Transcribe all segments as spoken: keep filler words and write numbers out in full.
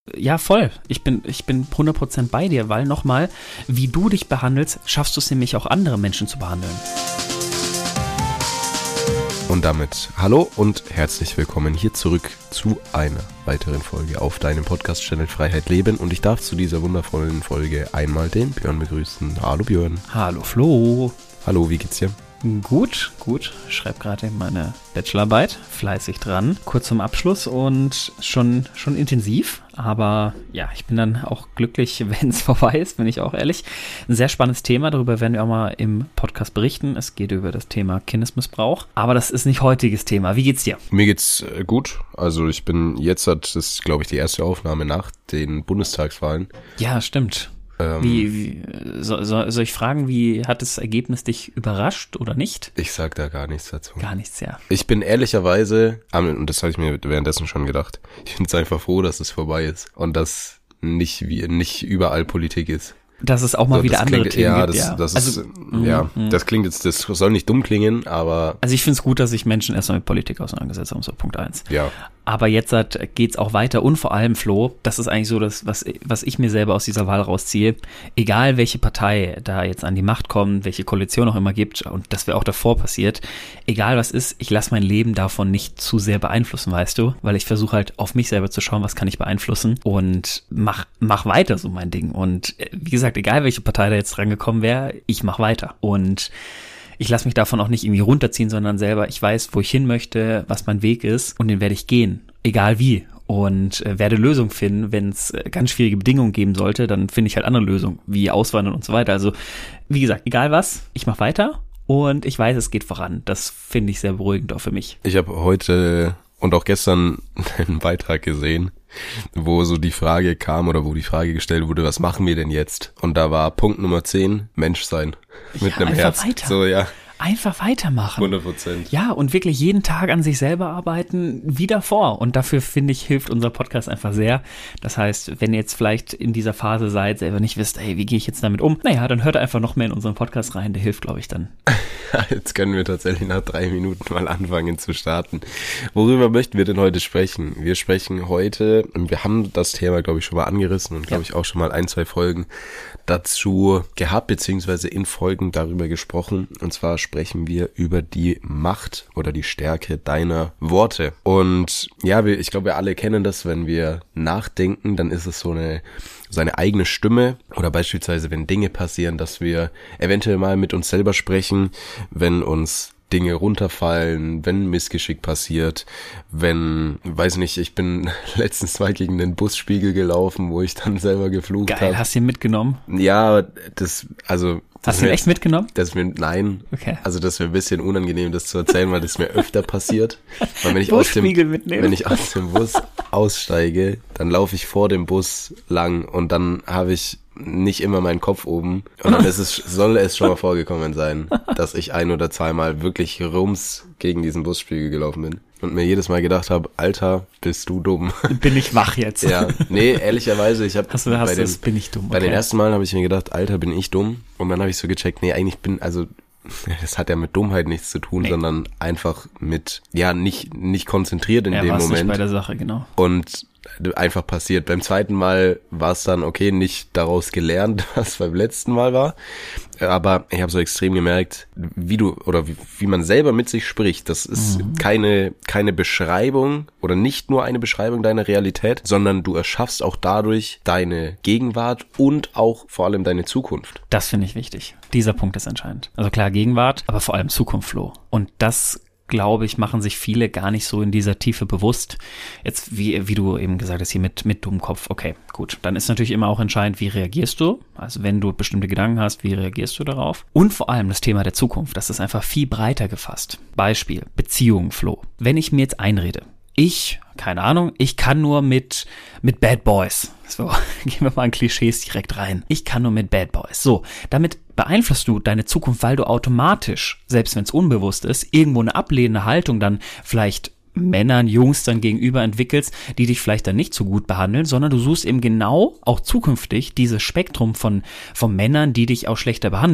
Ja, voll. Ich bin, ich bin hundert Prozent bei dir, weil nochmal, wie du dich behandelst, schaffst du es nämlich auch andere Menschen zu behandeln. Und damit hallo und herzlich willkommen hier zurück zu einer weiteren Folge auf deinem Podcast-Channel Freiheit Leben. Und ich darf zu dieser wundervollen Folge einmal den Björn begrüßen. Hallo Björn. Hallo Flo. Hallo, wie geht's dir? Gut, gut. Ich schreibe gerade meine Bachelorarbeit, fleißig dran, kurz zum Abschluss und schon, schon intensiv. Aber ja, ich bin dann auch glücklich, wenn es vorbei ist, bin ich auch ehrlich. Ein sehr spannendes Thema, darüber werden wir auch mal im Podcast berichten. Es geht über das Thema Kindesmissbrauch, aber das ist nicht heutiges Thema. Wie geht's dir? Mir geht's äh, gut. Also ich bin jetzt, das ist glaube ich die erste Aufnahme nach den Bundestagswahlen. Ja, stimmt. Ähm, wie, wie so, so, soll ich fragen, wie hat das Ergebnis dich überrascht oder nicht? Ich sag da gar nichts dazu. Gar nichts, ja. Ich bin ehrlicherweise, und das habe ich mir währenddessen schon gedacht, ich bin jetzt einfach froh, dass es vorbei ist und dass nicht wie nicht überall Politik ist. Dass es auch mal so, wieder andere klingt, Themen ja, gibt, das, ja. Das also, ist, ja, mm, das klingt jetzt, das soll nicht dumm klingen, aber... Also ich finde es gut, dass sich Menschen erstmal mit Politik auseinandergesetzt haben, so Punkt eins. Ja. Aber jetzt geht's auch weiter und vor allem, Flo, das ist eigentlich so das, was, was ich mir selber aus dieser Wahl rausziehe, egal welche Partei da jetzt an die Macht kommt, welche Koalition auch immer gibt, und das wäre auch davor passiert, egal was ist, ich lasse mein Leben davon nicht zu sehr beeinflussen, weißt du, weil ich versuche halt auf mich selber zu schauen, was kann ich beeinflussen und mach, mach weiter so mein Ding. Und wie gesagt, egal welche Partei da jetzt rangekommen wäre, ich mach weiter. Und ich lasse mich davon auch nicht irgendwie runterziehen, sondern selber, ich weiß, wo ich hin möchte, was mein Weg ist und den werde ich gehen, egal wie. Und äh, werde Lösungen finden, wenn es äh, ganz schwierige Bedingungen geben sollte, dann finde ich halt andere Lösungen, wie Auswandern und so weiter. Also wie gesagt, egal was, ich mache weiter und ich weiß, es geht voran. Das finde ich sehr beruhigend auch für mich. Ich habe heute und auch gestern einen Beitrag gesehen, wo so die Frage kam oder wo die Frage gestellt wurde, was machen wir denn jetzt? Und da war Punkt Nummer zehn, Mensch sein. Mit ja, einem einfach Herz. Weiter. So, ja. Einfach weitermachen. hundert Prozent. Ja, und wirklich jeden Tag an sich selber arbeiten, wie davor. Und dafür, finde ich, hilft unser Podcast einfach sehr. Das heißt, wenn ihr jetzt vielleicht in dieser Phase seid, selber nicht wisst, hey, wie gehe ich jetzt damit um? Naja, dann hört einfach noch mehr in unseren Podcast rein. Der hilft, glaube ich, dann. Jetzt können wir tatsächlich nach drei Minuten mal anfangen zu starten. Worüber möchten wir denn heute sprechen? Wir sprechen heute, wir haben das Thema, glaube ich, schon mal angerissen und, glaube ja. ich, auch schon mal ein, zwei Folgen dazu gehabt, beziehungsweise in Folgen darüber gesprochen. Und zwar sprechen wir über die Macht oder die Stärke deiner Worte. Und ja, wir, ich glaube, wir alle kennen das, wenn wir nachdenken, dann ist es so eine seine eigene Stimme oder beispielsweise, wenn Dinge passieren, dass wir eventuell mal mit uns selber sprechen, wenn uns Dinge runterfallen, wenn Missgeschick passiert, wenn, weiß nicht, ich bin letztens mal gegen den Busspiegel gelaufen, wo ich dann selber geflucht habe. Geil, hab. Hast du ihn mitgenommen? Ja, das, also... Hast du ihn echt mitgenommen? Das ist mir, nein, okay. Also das wäre ein bisschen unangenehm, das zu erzählen, weil das mir öfter passiert. Weil wenn ich aus dem, mitnehmen. wenn ich aus dem Bus aussteige, dann laufe ich vor dem Bus lang und dann habe ich nicht immer meinen Kopf oben. Und dann ist es, soll es schon mal vorgekommen sein, dass ich ein oder zweimal wirklich rums gegen diesen Busspiegel gelaufen bin. Und mir jedes Mal gedacht habe, Alter, bist du dumm. Bin ich wach jetzt? Ja, nee, ehrlicherweise, ich habe hast du, hast bei, den, das, bin ich dumm. bei okay. den ersten Malen habe ich mir gedacht, Alter, bin ich dumm. Und dann habe ich so gecheckt, nee, eigentlich bin, also das hat ja mit Dummheit nichts zu tun, nee. sondern einfach mit, ja, nicht nicht konzentriert in ja, dem war's Moment. Nicht bei der Sache, genau. Und einfach passiert. Beim zweiten Mal war es dann, okay, nicht daraus gelernt, was beim letzten Mal war. Aber ich habe so extrem gemerkt, wie du oder wie, wie man selber mit sich spricht. Das ist mhm. keine keine Beschreibung oder nicht nur eine Beschreibung deiner Realität, sondern du erschaffst auch dadurch deine Gegenwart und auch vor allem deine Zukunft. Das finde ich wichtig. Dieser Punkt ist entscheidend. Also klar Gegenwart, aber vor allem Zukunft, Flo. Und das, glaube ich, machen sich viele gar nicht so in dieser Tiefe bewusst. Jetzt, wie wie du eben gesagt hast, hier mit mit Dummkopf. Okay, gut. Dann ist natürlich immer auch entscheidend, wie reagierst du? Also wenn du bestimmte Gedanken hast, wie reagierst du darauf? Und vor allem das Thema der Zukunft. Das ist einfach viel breiter gefasst. Beispiel, Beziehungen, Flo. Wenn ich mir jetzt einrede, ich, keine Ahnung, ich kann nur mit mit Bad Boys. So, gehen wir mal in Klischees direkt rein. Ich kann nur mit Bad Boys. So, damit beeinflusst du deine Zukunft, weil du automatisch, selbst wenn es unbewusst ist, irgendwo eine ablehnende Haltung dann vielleicht Männern, Jungs dann gegenüber entwickelst, die dich vielleicht dann nicht so gut behandeln, sondern du suchst eben genau auch zukünftig dieses Spektrum von von Männern, die dich auch schlechter behandeln.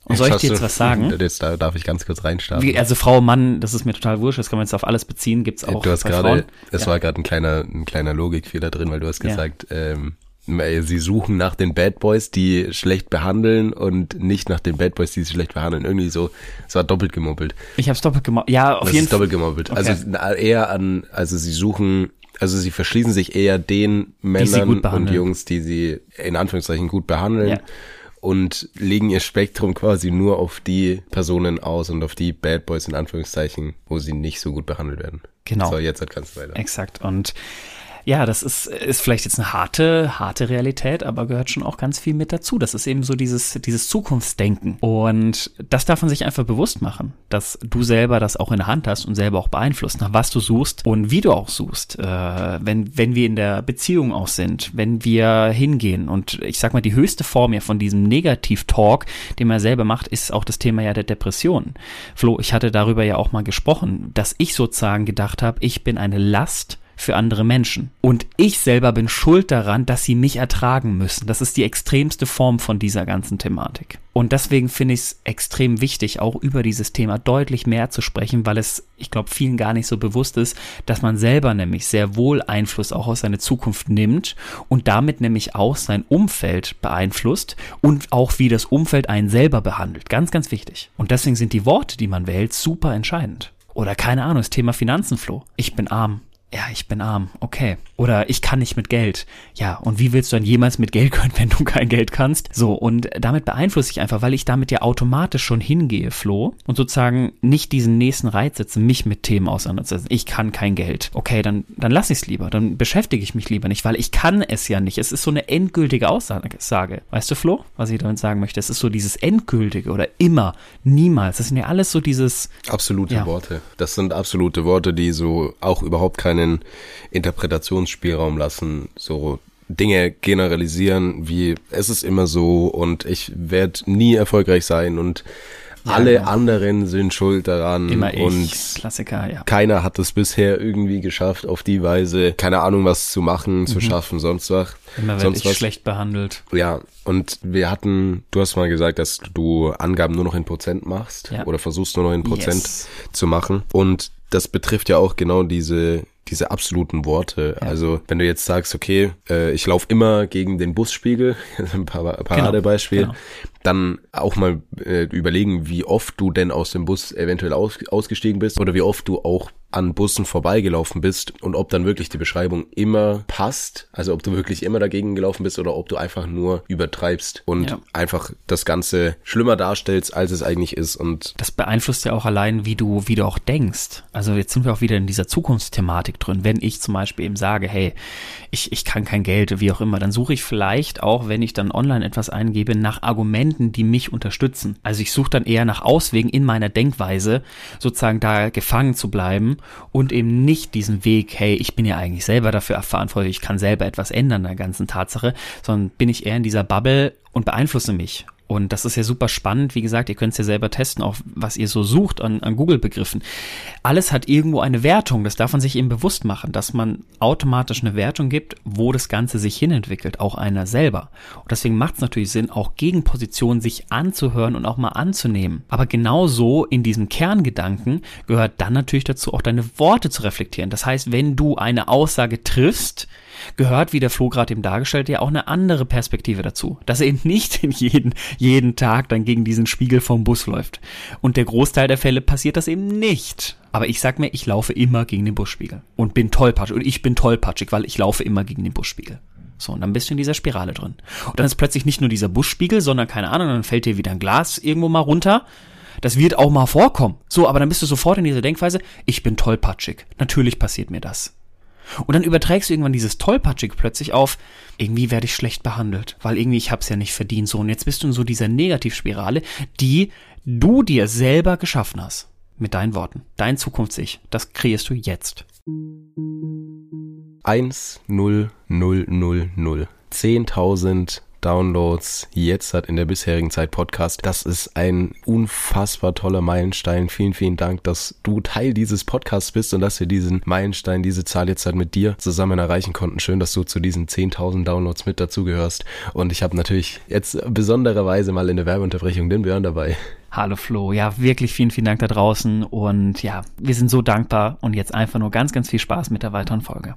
Und soll ich dir jetzt was sagen? Das, da darf ich ganz kurz reinstarten. Wie, also Frau, Mann, das ist mir total wurscht, das kann man jetzt auf alles beziehen, gibt's auch Du hast bei gerade, Frauen. es Ja. war gerade ein kleiner, ein kleiner Logikfehler drin, weil du hast Ja. gesagt, ähm, sie suchen nach den Bad Boys, die schlecht behandeln und nicht nach den Bad Boys, die sie schlecht behandeln. Irgendwie so, es war doppelt gemoppelt. Ich hab's doppelt gemacht. Ja, auf Das jeden ist Fall. doppelt gemoppelt. Okay. Also eher an, also sie suchen, also sie verschließen sich eher den Männern gut und behandeln. Jungs, die sie in Anführungszeichen gut behandeln. Ja. Und legen ihr Spektrum quasi nur auf die Personen aus und auf die Bad Boys in Anführungszeichen, wo sie nicht so gut behandelt werden. Genau. So, jetzt kannst du weiter. Exakt. Und ja, das ist, ist vielleicht jetzt eine harte, harte Realität, aber gehört schon auch ganz viel mit dazu. Das ist eben so dieses, dieses Zukunftsdenken. Und das darf man sich einfach bewusst machen, dass du selber das auch in der Hand hast und selber auch beeinflusst, nach was du suchst und wie du auch suchst. Äh, wenn, wenn wir in der Beziehung auch sind, wenn wir hingehen und ich sag mal, die höchste Form ja von diesem Negativ-Talk, den man selber macht, ist auch das Thema ja der Depression. Flo, ich hatte darüber ja auch mal gesprochen, dass ich sozusagen gedacht habe, ich bin eine Last für andere Menschen. Und ich selber bin schuld daran, dass sie mich ertragen müssen. Das ist die extremste Form von dieser ganzen Thematik. Und deswegen finde ich es extrem wichtig, auch über dieses Thema deutlich mehr zu sprechen, weil es, ich glaube, vielen gar nicht so bewusst ist, dass man selber nämlich sehr wohl Einfluss auch auf seine Zukunft nimmt und damit nämlich auch sein Umfeld beeinflusst und auch wie das Umfeld einen selber behandelt. Ganz, ganz wichtig. Und deswegen sind die Worte, die man wählt, super entscheidend. Oder keine Ahnung, das Thema Finanzen, Flo. Ich bin arm. Ja, ich bin arm, okay. Oder ich kann nicht mit Geld. Ja, und wie willst du dann jemals mit Geld können, wenn du kein Geld kannst? So, und damit beeinflusse ich einfach, weil ich damit ja automatisch schon hingehe, Flo, und sozusagen nicht diesen nächsten Reiz setze, mich mit Themen auseinanderzusetzen. Ich kann kein Geld. Okay, dann, dann lass ich es lieber. Dann beschäftige ich mich lieber nicht, weil ich kann es ja nicht. Es ist so eine endgültige Aussage. Weißt du, Flo, was ich damit sagen möchte? Es ist so dieses Endgültige oder immer, niemals. Das sind ja alles so dieses... Absolute Ja. Worte. Das sind absolute Worte, die so auch überhaupt keinen Interpretationsspielraum lassen, so Dinge generalisieren, wie es ist immer so und ich werde nie erfolgreich sein und Ja, alle genau. anderen sind schuld daran Immer ich, und Klassiker, ja. keiner hat es bisher irgendwie geschafft, auf die Weise, keine Ahnung, was zu machen, zu schaffen, sonst was. Immer werde sonst ich was. schlecht behandelt. Ja, und wir hatten, du hast mal gesagt, dass du Angaben nur noch in Prozent machst Ja. oder versuchst nur noch in Prozent Yes. zu machen. Und das betrifft ja auch genau diese diese absoluten Worte. Ja. Also wenn du jetzt sagst, okay, äh, ich laufe immer gegen den Busspiegel, ein Par- Paradebeispiel, Genau. dann auch mal äh, überlegen, wie oft du denn aus dem Bus eventuell aus, ausgestiegen bist oder wie oft du auch an Bussen vorbeigelaufen bist und ob dann wirklich die Beschreibung immer passt, also ob du wirklich immer dagegen gelaufen bist oder ob du einfach nur übertreibst und Ja. einfach das Ganze schlimmer darstellst, als es eigentlich ist. Und Das beeinflusst ja auch allein, wie du, wie du auch denkst. Also jetzt sind wir auch wieder in dieser Zukunftsthematik drin. Wenn ich zum Beispiel eben sage, hey, ich, ich kann kein Geld, wie auch immer, dann suche ich vielleicht auch, wenn ich dann online etwas eingebe, nach Argumenten, die mich unterstützen. Also ich suche dann eher nach Auswegen in meiner Denkweise, sozusagen da gefangen zu bleiben und eben nicht diesen Weg, hey, ich bin ja eigentlich selber dafür verantwortlich, ich kann selber etwas ändern an der ganzen Tatsache, sondern bin ich eher in dieser Bubble und beeinflusse mich. Und das ist ja super spannend. Wie gesagt, ihr könnt es ja selber testen, auch was ihr so sucht an, an Google-Begriffen. Alles hat irgendwo eine Wertung. Das darf man sich eben bewusst machen, dass man automatisch eine Wertung gibt, wo das Ganze sich hinentwickelt, auch einer selber. Und deswegen macht es natürlich Sinn, auch Gegenpositionen sich anzuhören und auch mal anzunehmen. Aber genauso in diesem Kerngedanken gehört dann natürlich dazu, auch deine Worte zu reflektieren. Das heißt, wenn du eine Aussage triffst, gehört, wie der Flo gerade eben dargestellt, ja auch eine andere Perspektive dazu. Dass er eben nicht in jeden, jeden Tag dann gegen diesen Spiegel vom Bus läuft. Und der Großteil der Fälle passiert das eben nicht. Aber ich sag mir, ich laufe immer gegen den Busspiegel. Und bin tollpatschig. Und ich bin tollpatschig, weil ich laufe immer gegen den Busspiegel. So, und dann bist du in dieser Spirale drin. Und dann ist plötzlich nicht nur dieser Busspiegel, sondern keine Ahnung, dann fällt dir wieder ein Glas irgendwo mal runter. Das wird auch mal vorkommen. So, aber dann bist du sofort in dieser Denkweise, ich bin tollpatschig. Natürlich passiert mir das. Und dann überträgst du irgendwann dieses Tollpatschig plötzlich auf, irgendwie werde ich schlecht behandelt, weil irgendwie ich hab's ja nicht verdient. So, und jetzt bist du in so dieser Negativspirale, die du dir selber geschaffen hast. Mit deinen Worten. Dein Zukunfts-Ich. Das kreierst du jetzt. eins, null, null, null, null. zehntausend Downloads jetzt hat in der bisherigen Zeit Podcast. Das ist ein unfassbar toller Meilenstein. Vielen, vielen Dank, dass du Teil dieses Podcasts bist und dass wir diesen Meilenstein, diese Zahl jetzt halt mit dir zusammen erreichen konnten. Schön, dass du zu diesen zehntausend Downloads mit dazugehörst. Und ich habe natürlich jetzt besondererweise mal in der Werbeunterbrechung den Björn dabei. Hallo Flo, ja wirklich vielen, vielen Dank da draußen und ja, wir sind so dankbar und jetzt einfach nur ganz, ganz viel Spaß mit der weiteren Folge.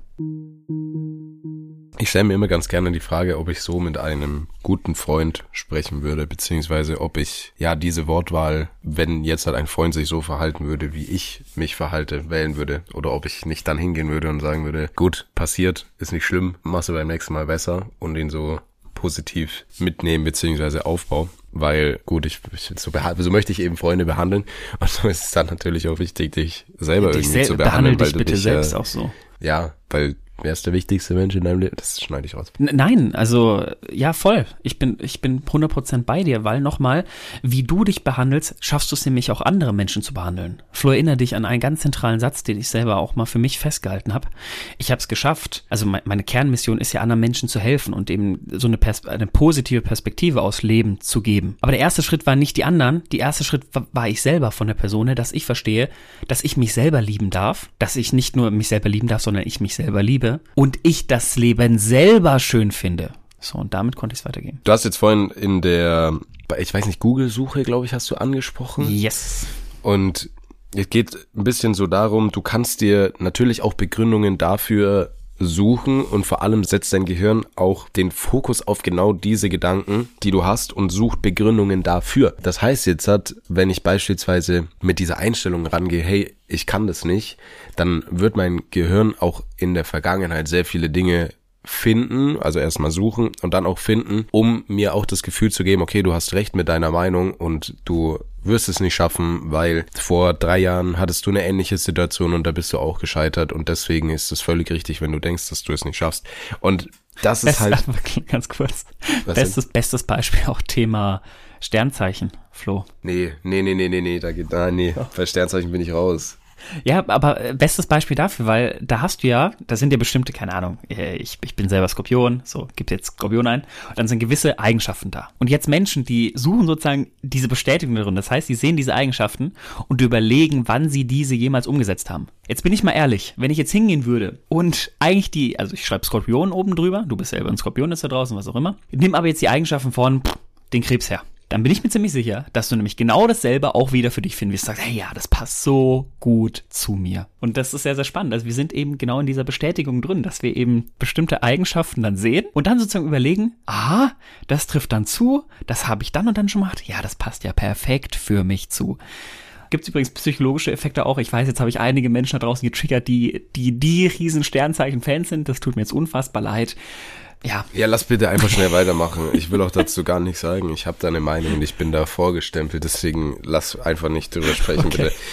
Ich stelle mir immer ganz gerne die Frage, ob ich so mit einem guten Freund sprechen würde, beziehungsweise ob ich ja diese Wortwahl, wenn jetzt halt ein Freund sich so verhalten würde, wie ich mich verhalte, wählen würde, oder ob ich nicht dann hingehen würde und sagen würde, gut, passiert, ist nicht schlimm, machst du beim nächsten Mal besser und ihn so positiv mitnehmen beziehungsweise aufbauen, weil gut, ich, ich so, beha- so möchte ich eben Freunde behandeln und so ist es dann natürlich auch wichtig, dich selber dich irgendwie sel- zu behandeln, weil dich du bitte dich selbst äh, auch so. Ja, weil wer ist der wichtigste Mensch in deinem Leben? Das schneide ich raus. N- Nein, also ja voll. Ich bin ich bin hundert Prozent bei dir, weil nochmal, wie du dich behandelst, schaffst du es nämlich auch andere Menschen zu behandeln. Flo, erinnere dich an einen ganz zentralen Satz, den ich selber auch mal für mich festgehalten habe. Ich habe es geschafft, also me- meine Kernmission ist ja, anderen Menschen zu helfen und eben so eine, Pers- eine positive Perspektive aus Leben zu geben. Aber der erste Schritt war nicht die anderen, der erste Schritt war, war ich selber von der Person her, dass ich verstehe, dass ich mich selber lieben darf, dass ich nicht nur mich selber lieben darf, sondern ich mich selber liebe und ich das Leben selber schön finde. So, und damit konnte ich es weitergehen. Du hast jetzt vorhin in der, ich weiß nicht, Google-Suche, glaube ich, hast du angesprochen. Yes. Und es geht ein bisschen so darum, du kannst dir natürlich auch Begründungen dafür suchen und vor allem setzt dein Gehirn auch den Fokus auf genau diese Gedanken, die du hast und sucht Begründungen dafür. Das heißt jetzt, hat, wenn ich beispielsweise mit dieser Einstellung rangehe, hey, ich kann das nicht, dann wird mein Gehirn auch in der Vergangenheit sehr viele Dinge finden, also erstmal suchen und dann auch finden, um mir auch das Gefühl zu geben, okay, du hast recht mit deiner Meinung und du wirst es nicht schaffen, weil vor drei Jahren hattest du eine ähnliche Situation und da bist du auch gescheitert und deswegen ist es völlig richtig, wenn du denkst, dass du es nicht schaffst. Und das ist halt... Ganz kurz. Bestes, bestes Beispiel auch Thema Sternzeichen, Flo. Nee, nee, nee, nee, nee, nee, da geht, ah, nee, bei Sternzeichen bin ich raus. Ja, aber bestes Beispiel dafür, weil da hast du ja, da sind ja bestimmte, keine Ahnung, ich, ich bin selber Skorpion, so, gib jetzt Skorpion ein, und dann sind gewisse Eigenschaften da. Und jetzt Menschen, die suchen sozusagen diese Bestätigung darin, das heißt, sie sehen diese Eigenschaften und überlegen, wann sie diese jemals umgesetzt haben. Jetzt bin ich mal ehrlich, wenn ich jetzt hingehen würde und eigentlich die, also ich schreibe Skorpion oben drüber, du bist selber ein Skorpion, ist da draußen, was auch immer, nimm aber jetzt die Eigenschaften von pff, den Krebs her. Dann bin ich mir ziemlich sicher, dass du nämlich genau dasselbe auch wieder für dich finden wirst. Sagst, hey, ja, das passt so gut zu mir. Und das ist sehr, sehr spannend. Also wir sind eben genau in dieser Bestätigung drin, dass wir eben bestimmte Eigenschaften dann sehen und dann sozusagen überlegen, ah, das trifft dann zu, das habe ich dann und dann schon gemacht. Ja, das passt ja perfekt für mich zu. Gibt es übrigens psychologische Effekte auch. Ich weiß, jetzt habe ich einige Menschen da draußen getriggert, die die, die riesen Sternzeichen-Fans sind. Das tut mir jetzt unfassbar leid. Ja. Ja, lass bitte einfach schnell weitermachen. Ich will auch dazu gar nichts sagen. Ich habe da eine Meinung und ich bin da vorgestempelt, deswegen lass einfach nicht drüber sprechen, okay. Bitte.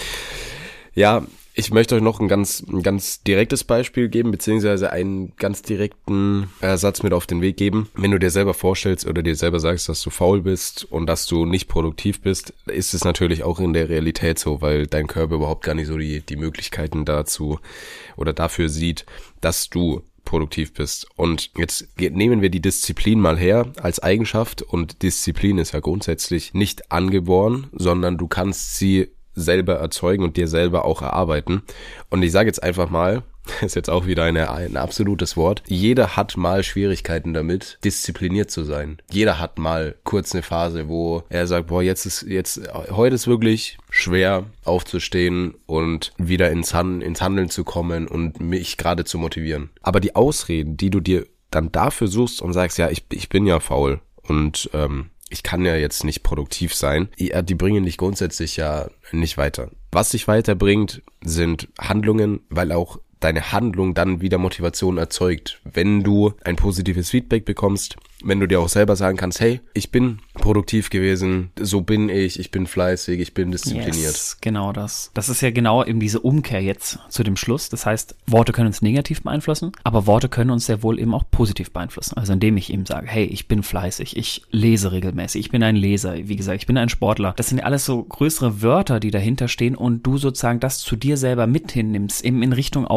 Ja, ich möchte euch noch ein ganz, ein ganz direktes Beispiel geben, beziehungsweise einen ganz direkten äh, Satz mit auf den Weg geben. Wenn du dir selber vorstellst oder dir selber sagst, dass du faul bist und dass du nicht produktiv bist, ist es natürlich auch in der Realität so, weil dein Körper überhaupt gar nicht so die, die Möglichkeiten dazu oder dafür sieht, dass du produktiv bist. Und jetzt nehmen wir die Disziplin mal her als Eigenschaft und Disziplin ist ja grundsätzlich nicht angeboren, sondern du kannst sie selber erzeugen und dir selber auch erarbeiten. Und ich sage jetzt einfach mal, ist jetzt auch wieder eine, ein absolutes Wort, jeder hat mal Schwierigkeiten damit, diszipliniert zu sein. Jeder hat mal kurz eine Phase, wo er sagt, boah, jetzt ist, jetzt, heute ist wirklich schwer aufzustehen und wieder ins, Han- ins Handeln zu kommen und mich gerade zu motivieren. Aber die Ausreden, die du dir dann dafür suchst und sagst, ja, ich, ich bin ja faul und ähm, ich kann ja jetzt nicht produktiv sein, ja, die bringen dich grundsätzlich ja nicht weiter. Was dich weiterbringt, sind Handlungen, weil auch deine Handlung dann wieder Motivation erzeugt. Wenn du ein positives Feedback bekommst, wenn du dir auch selber sagen kannst, hey, ich bin produktiv gewesen, so bin ich, ich bin fleißig, ich bin diszipliniert. Yes, genau das. Das ist ja genau eben diese Umkehr jetzt zu dem Schluss. Das heißt, Worte können uns negativ beeinflussen, aber Worte können uns sehr wohl eben auch positiv beeinflussen. Also indem ich eben sage, hey, ich bin fleißig, ich lese regelmäßig, ich bin ein Leser, wie gesagt, ich bin ein Sportler. Das sind ja alles so größere Wörter, die dahinter stehen und du sozusagen das zu dir selber mit hinnimmst, eben in Richtung auch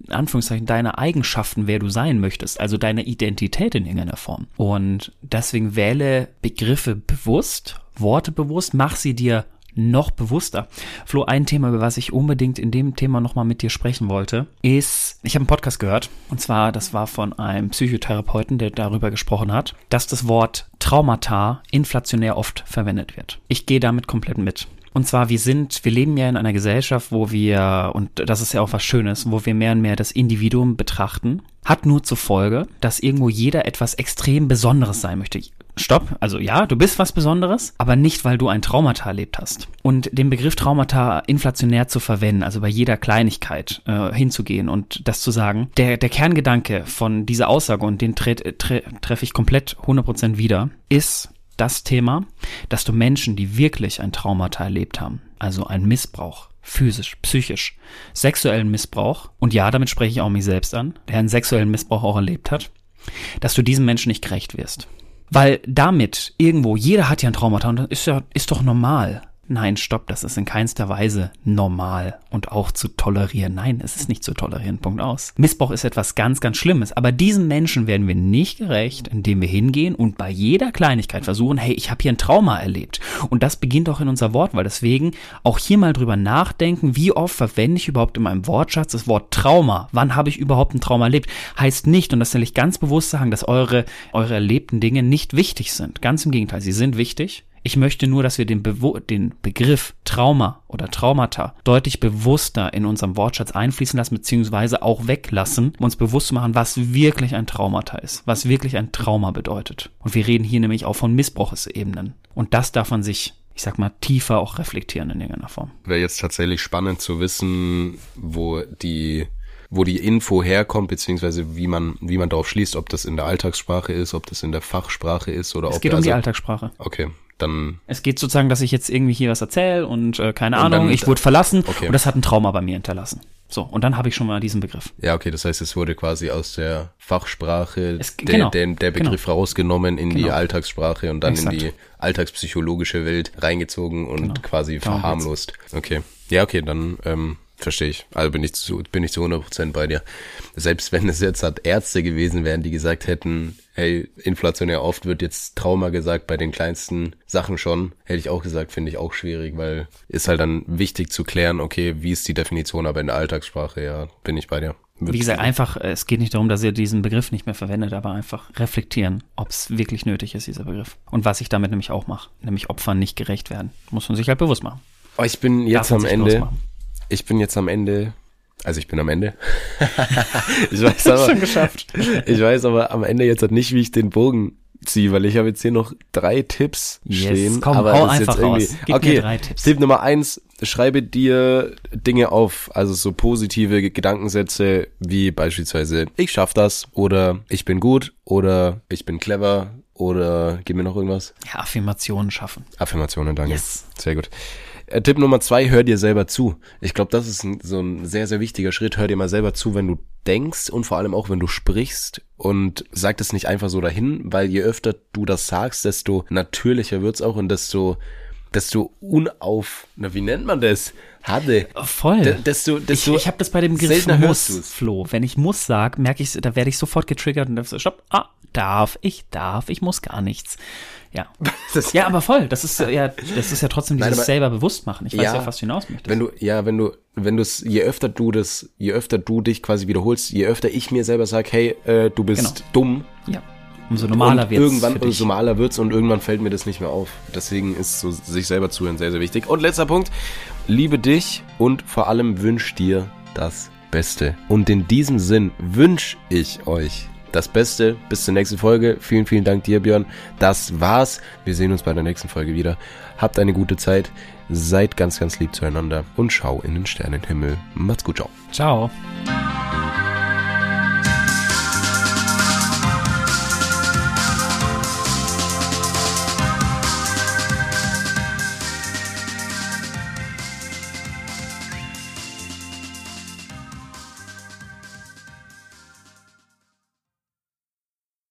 in Anführungszeichen deine Eigenschaften, wer du sein möchtest, also deine Identität in irgendeiner Form. Und deswegen wähle Begriffe bewusst, Worte bewusst, mach sie dir noch bewusster. Flo, ein Thema, über was ich unbedingt in dem Thema nochmal mit dir sprechen wollte, ist, ich habe einen Podcast gehört, und zwar, das war von einem Psychotherapeuten, der darüber gesprochen hat, dass das Wort Traumata inflationär oft verwendet wird. Ich gehe damit komplett mit. Und zwar, wir sind, wir leben ja in einer Gesellschaft, wo wir, und das ist ja auch was Schönes, wo wir mehr und mehr das Individuum betrachten, hat nur zur Folge, dass irgendwo jeder etwas extrem Besonderes sein möchte. Stopp, also ja, du bist was Besonderes, aber nicht, weil du ein Traumata erlebt hast. Und den Begriff Traumata inflationär zu verwenden, also bei jeder Kleinigkeit äh, hinzugehen und das zu sagen, der, der Kerngedanke von dieser Aussage, und den tre- tre- treffe ich komplett hundert Prozent wieder, ist das Thema, dass du Menschen, die wirklich ein Traumata erlebt haben, also ein Missbrauch, physisch, psychisch, sexuellen Missbrauch, und ja, damit spreche ich auch mich selbst an, der einen sexuellen Missbrauch auch erlebt hat, dass du diesen Menschen nicht gerecht wirst. Weil damit irgendwo, jeder hat ja ein Traumata und das ist ja, ist doch normal. Nein, stopp, das ist in keinster Weise normal und auch zu tolerieren. Nein, es ist nicht zu tolerieren, Punkt aus. Missbrauch ist etwas ganz, ganz Schlimmes, aber diesen Menschen werden wir nicht gerecht, indem wir hingehen und bei jeder Kleinigkeit versuchen, hey, ich habe hier ein Trauma erlebt. Und das beginnt auch in unserer Wortwahl. Deswegen auch hier mal drüber nachdenken, wie oft verwende ich überhaupt in meinem Wortschatz das Wort Trauma? Wann habe ich überhaupt ein Trauma erlebt? Heißt nicht, und das will ich ganz bewusst sagen, dass eure, eure erlebten Dinge nicht wichtig sind. Ganz im Gegenteil, sie sind wichtig. Ich möchte nur, dass wir den, Bewo- den Begriff Trauma oder Traumata deutlich bewusster in unserem Wortschatz einfließen lassen, beziehungsweise auch weglassen, um uns bewusst zu machen, was wirklich ein Traumata ist, was wirklich ein Trauma bedeutet. Und wir reden hier nämlich auch von Missbrauchsebenen. Und das darf man sich, ich sag mal, tiefer auch reflektieren in irgendeiner Form. Wäre jetzt tatsächlich spannend zu wissen, wo die wo die Info herkommt, beziehungsweise wie man wie man darauf schließt, ob das in der Alltagssprache ist, ob das in der Fachsprache ist oder es ob... Es geht um also, die Alltagssprache. Okay, dann... Es geht sozusagen, dass ich jetzt irgendwie hier was erzähle und äh, keine und Ahnung, dann, ich wurde verlassen okay. und das hat ein Trauma bei mir hinterlassen. So, und dann habe ich schon mal diesen Begriff. Ja, okay, das heißt, es wurde quasi aus der Fachsprache es, der, genau, der, der Begriff genau. rausgenommen in genau. die Alltagssprache und dann Exakt. in die alltagspsychologische Welt reingezogen und genau. quasi Darum verharmlost. Geht's. Okay, ja, okay, dann... ähm verstehe ich. Also bin ich zu, bin ich zu hundert Prozent bei dir. Selbst wenn es jetzt halt Ärzte gewesen wären, die gesagt hätten, hey, inflationär oft wird jetzt Trauma gesagt, bei den kleinsten Sachen schon, hätte ich auch gesagt, finde ich auch schwierig, weil ist halt dann wichtig zu klären, okay, wie ist die Definition, aber in der Alltagssprache, ja, bin ich bei dir. Wird Wie gesagt, einfach, es geht nicht darum, dass ihr diesen Begriff nicht mehr verwendet, aber einfach reflektieren, ob es wirklich nötig ist, dieser Begriff. Und was ich damit nämlich auch mache, nämlich Opfern nicht gerecht werden. Muss man sich halt bewusst machen. Oh, ich bin jetzt am Ende... Ich bin jetzt am Ende, also ich bin am Ende. ich weiß aber, schon geschafft. Ich weiß aber am Ende jetzt halt nicht, wie ich den Bogen ziehe, weil ich habe jetzt hier noch drei Tipps yes, stehen. Komm, aber hau das einfach ist jetzt raus. Gib okay, mir drei Tipps. Tipp Nummer eins, schreibe dir Dinge auf, also so positive Gedankensätze wie beispielsweise ich schaff das oder ich bin gut oder ich bin clever oder gib mir noch irgendwas. Ja, Affirmationen schaffen. Affirmationen, danke. Yes. Sehr gut. Tipp Nummer zwei, hör dir selber zu. Ich glaube, das ist ein, so ein sehr, sehr wichtiger Schritt. Hör dir mal selber zu, wenn du denkst und vor allem auch, wenn du sprichst und sag das nicht einfach so dahin, weil je öfter du das sagst, desto natürlicher wird's auch und desto, desto unauf, na, wie nennt man das? Hatte. Voll. D- desto, desto ich ich habe das bei dem Begriff muss, Flo. Wenn ich muss sag, merke ich, da werde ich sofort getriggert und dann so, stopp, ah, darf, ich darf, ich muss gar nichts. Ja. Das ja, aber voll. Das ist ja, das ist ja trotzdem dieses Nein, selber bewusst machen. Ich weiß ja, ja was du hinaus möchtest. Wenn du, ja, wenn du, wenn du es, je öfter du das, je öfter du dich quasi wiederholst, je öfter ich mir selber sag, hey, äh, du bist genau. dumm. Ja. Umso normaler wird's. Irgendwann, umso normaler wird's und irgendwann fällt mir das nicht mehr auf. Deswegen ist so sich selber zuhören sehr, sehr wichtig. Und letzter Punkt. Liebe dich und vor allem wünsch dir das Beste. Und in diesem Sinn wünsch ich euch das Beste. Bis zur nächsten Folge. Vielen, vielen Dank dir, Björn. Das war's. Wir sehen uns bei der nächsten Folge wieder. Habt eine gute Zeit. Seid ganz, ganz lieb zueinander und schau in den Sternenhimmel. Macht's gut. Ciao. Ciao.